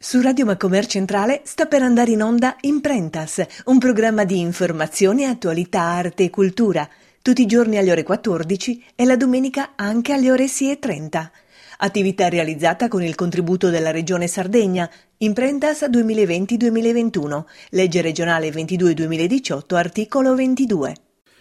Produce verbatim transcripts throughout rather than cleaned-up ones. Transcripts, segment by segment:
Su Radio Macomer Centrale sta per andare in onda Imprentas, un programma di informazione, attualità, arte e cultura, tutti i giorni alle ore quattordici e la domenica anche alle ore sei e trenta. Attività realizzata con il contributo della Regione Sardegna, Imprentas duemilaventi duemilaventuno, legge regionale ventidue duemiladiciotto, articolo ventidue.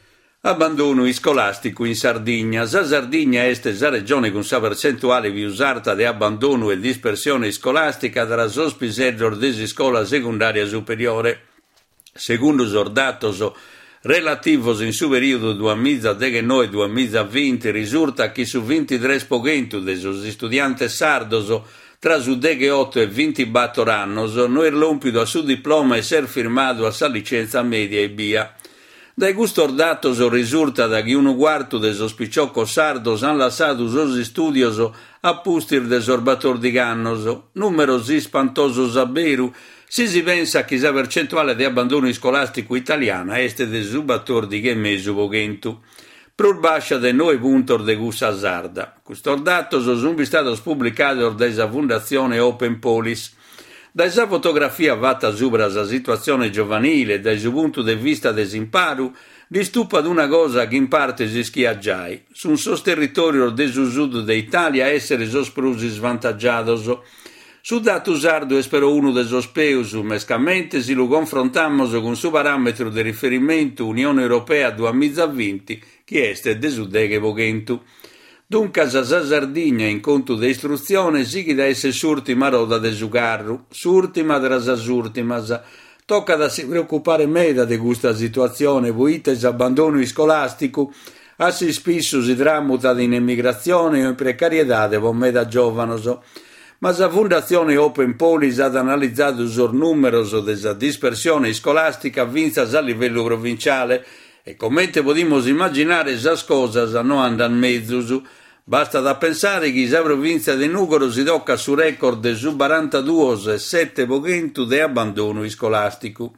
Abbandono scolastico in Sardegna. Sa Sardegna est sa regione con sa percentuale più usata di abbandono e dispersione scolastica tra sospisedor desi scuola secondaria superiore. Secondo os datos relativos in su periodo duemiladiciannove duemilaventi risulta che su ventitré per cento dei studianti sardos tra su diciotto e ventiquattro anni non è lompido a su diploma e ser firmato a sa licenza media e via. Dai gustor datos risulta da che un quarto dei sospicciocos sardos han lasciato os studios a pustir desorbator di gannos, numero si spantoso saberu, si si pensa che la percentuale di abbandono scolastico italiana est desubator di che mesu vogentu, prur bascia de nove puntor de gussa sarda. Custor datos sono stati pubblicati dalla Fondazione Open Polis. Da esa fotografia fatta sopra la situazione giovanile, dal punto di vista desimparu, di stupa una cosa che in parte si schia già. Su un sos territorio del sud d'Italia essere sosprusi svantaggiados. Su dato sardo è però uno dei sospeus, mescamente si lo confrontamos con su parametro di riferimento Unione Europea duemilaventi, che è desudeghe vogentu. Dunque, sa Sardegna in conto di istruzione si che da essere surtima roda de sugarru, surtima tra sa surtimas. Tocca da si preoccupare meda di questa situazione, poiché l'abbandono scolastico assai spesso si tramuta in emigrazione o in precarietà di meda giovanos. Ma la Fondazione Open Polis ha analizzato il numero della dispersione scolastica vinta a livello provinciale e come possiamo immaginare esas cosas non andano mezzo. Basta da pensare che la provincia di Nuoro si tocca su record su quarantadue virgola sette per cento di abbandono scolastico.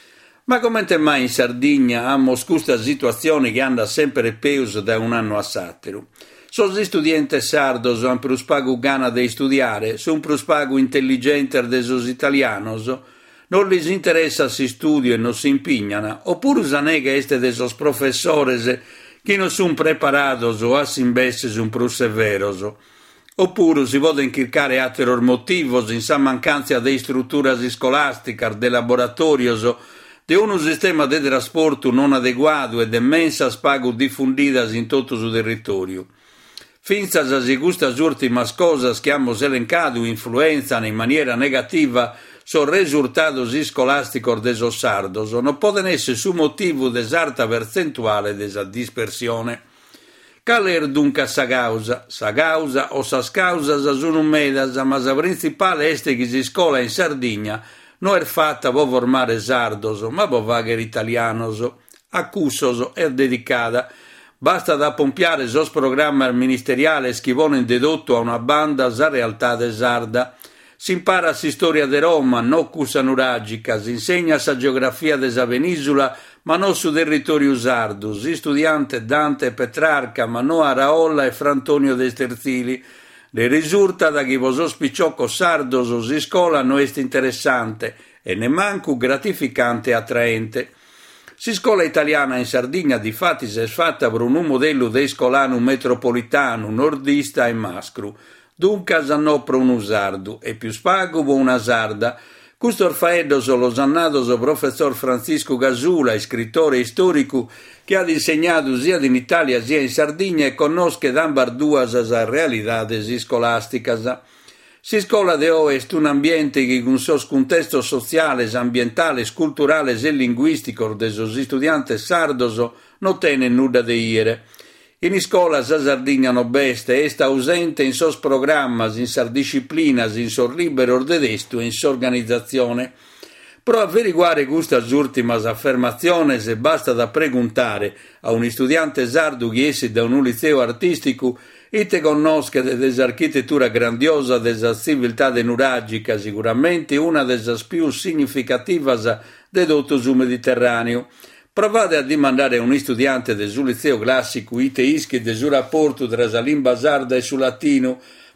Ma come mai in Sardegna abbiamo questa situazione che anda sempre più da un anno a satero? Sono gli studenti sardos hanno più spago gana di studiare, sono più spago intelligente dei italianos, non gli interessa si studio e non si impignano, oppure sanega este dei professores che non sono preparati o a imbessi un più severos, oppure si può inchircare altri motivi in sa mancanza di strutture scolastiche, di laboratorios, di un sistema di trasporto non adeguato e di mensa spago diffundidas in tutto il territorio. Finza a queste ultime cose che abbiamo elencato influenzano in maniera negativa sul risultato scolastico dei sardos, non possono essere su motivo dell'alta percentuale della dispersione. Qual è dunque sa causa? Sa causa o sa causa sono medas, ma la principale è che si scola in Sardegna non è fatta per formare sardos, ma per fare italianos, accussos e dedicata. Basta da pompiare sos programma ministeriale che vogliono dedotto a una banda za realtà de sarda. Si impara si storia de Roma, non cussa nuragica, si insegna sa geografia desa penisola, ma non su territorio sardo, si studiante Dante e Petrarca, ma non a Raolla e Frantonio de Sterzili. Le risulta da che vos spicciocco sardo si scola non è interessante e nemanco gratificante e attraente. Si scuola italiana in Sardegna di fatti si è fatta per un modello di scolano metropolitano, nordista e mascru. Dunque no per un sardo e più spago per una sarda. Questo faedos lo sannados professor Francisco Gasula, scrittore storico che ha insegnato sia in Italia sia in Sardegna e conosce d'ambarduas la realtà scolasticas. Si scuola de oest un ambiente che con suo contesto sociale, ambientale, culturale e linguistico dei studenti sardos non tiene nulla da dire. In scuola sa Sardegna no beste est ausente in sos programmas, in sar disciplinas, in sor libero ordedesto e in sor organizzazione. Pro averiguare queste ultime affermazioni se basta da preguntare a un studiante sardo che esce da un liceo artistico ite conosca dell'architettura grandiosa della civiltà de nuragica, sicuramente una delle più significative de tutto il Mediterraneo. Provate a dimandare a un studiante del liceo classico ite ischi del rapporto tra la lingua sarda e sul latino,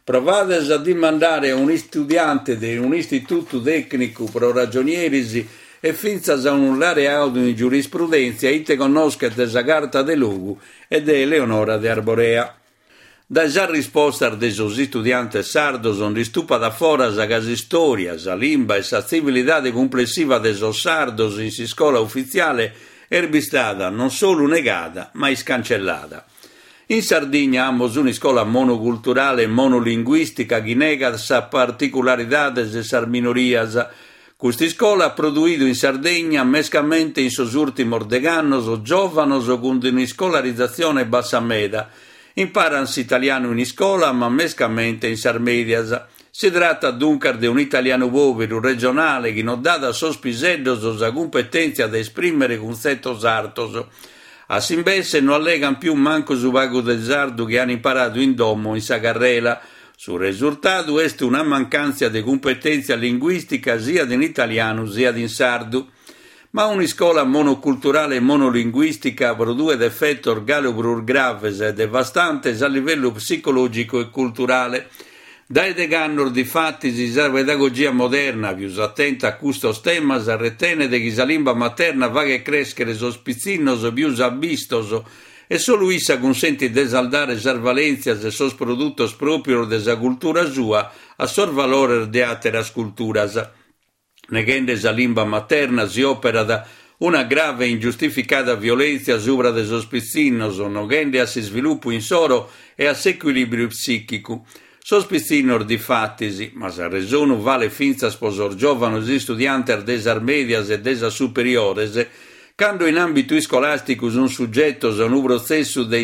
provate a dimandare a un studiante di un istituto tecnico pro ragionierisi e finza a un laureato in giurisprudenza ite conosca desa carta de lugu e de Eleonora de Arborea. Da già risposta de esos studiantes sardos on ristupa da fora sa gas storia, sa limba e sa civilidade complessiva de esos sardos in si scola ufficiale erbistata non solo negata ma iscancellata. In Sardegna amos una scuola monoculturale e monolinguistica che nega sa particolaridades e sar minorias. Questa scuola ha prodotto in Sardegna mescamente in sos ultimos degannos o giovanos o con una scolarizzazione bassa meda. Imparansi italiano in scuola ma mescamente in sarmedias. Si tratta dunque di un italiano povero regionale che non dà da sospiseddos la competenza ad esprimere concettos artos. A Simbesse non allegano più manco su vago del sardo che hanno imparato in domo in sa carrela. Sul risultato è una mancanza di competenza linguistica sia in italiano sia in sardo. Ma una scuola monoculturale e monolinguistica produce effetti organo graves e devastanti a livello psicologico e culturale. Dai deganno di fatti si sa pedagogia moderna, più attenta a questo tema, a retene che la lingua materna va che crescere sospizzinnoso più abistoso e solo essa consente di esaldare le valenze e sos produttos proprio della cultura sua a sor valore di altre culturas. Negando la lingua materna si opera da una grave e ingiustificata violenza sopra de sospizzinnoso, negando a si sviluppo in soro e a s'equilibrio psichico. Sospizzinor di fattisi, ma sa resono vale finza sposor giovanos studiantes desar medias e desar superiores, quando in ambito scolastico un soggetto a un processo di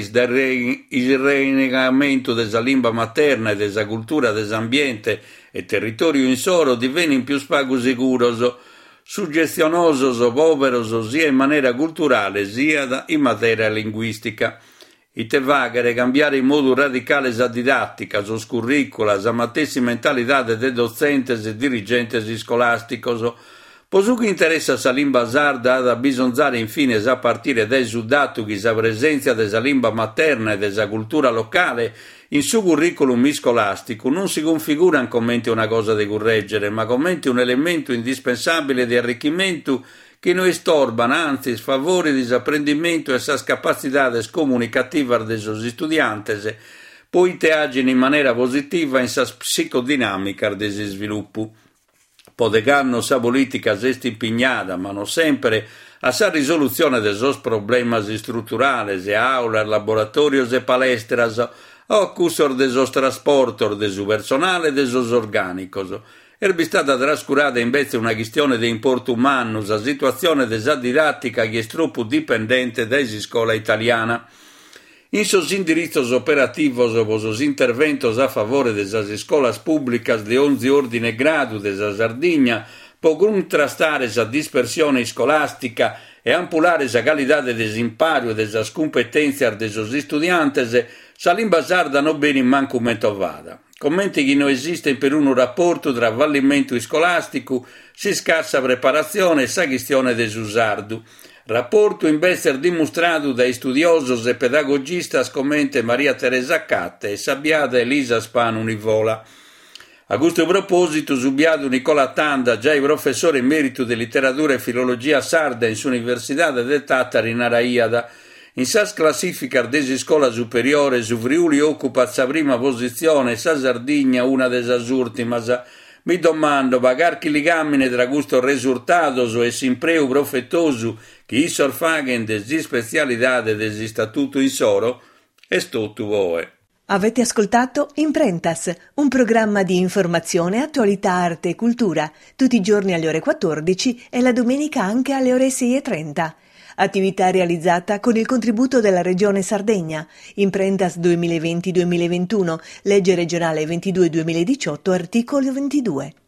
srenegamento della lingua materna e della cultura dell'ambiente e territorio in soro diviene in più spago sicuro, suggestionoso, povero sia in maniera culturale sia in materia linguistica. Ite vagare cambiare in modo radicale la didattica, sos curricula, la matessi mentalità dei docentes e dirigentes scolasticos. Posu che interessa sa lingua sarda da bisonzare infine a partire dai dato che la presenza della lingua materna e della cultura locale in suo curriculum scolastico non si configura come una cosa da correggere, ma come un elemento indispensabile di arricchimento che non estorban, anzi sfavore il disapprendimento e sa capacitades comunicativas de sos estudiantes, poi te agin in maniera positiva in sa psicodinamica de sviluppo. Podeganno sa politica est impignata, ma non sempre, a sa risoluzione de sos problemas strutturales e aulas, laboratorios e palestras, o accusor de sos trasportor, de su personale e de sos organicos. Erbi stata trascurata invece una questione di importo umano, la situazione della didattica che è troppo dipendente dalla scuola italiana. In sos indirizos operativos o sos interventos a favore delle scuole pubbliche di ogni ordine e grado della Sardegna può contrastare la dispersione scolastica e ampulare la qualità del desimpario e delle competenze dei studiantes, la lingua sarda non bene manco mento vada. Commenti che non esiste per un rapporto tra avvallimento scolastico, si scarsa preparazione e sa questione del sardo. Rapporto invece dimostrato dai studiosi e pedagogistas come Maria Teresa Catte e Sabbiata Elisa Spano Univola. A questo proposito, Subiato Nicola Tanda, già professore emerito di letteratura e filologia sarda in Università del Tattari in Araiada, in sa classifica delle scuole superiori, su Friuli occupa la prima posizione, sa Sardegna una delle ultime. Mi domando, pagar chi ligamine tra questo risultato e s'impreu profettoso che i sorfaghen delle specialità del statuto in soro, è tutto voi. Avete ascoltato Imprentas, un programma di informazione, attualità, arte e cultura, tutti i giorni alle ore quattordici e la domenica anche alle ore sei e trenta. Attività realizzata con il contributo della Regione Sardegna. Imprentas duemilaventi duemilaventuno, legge regionale ventidue duemiladiciotto, articolo ventidue.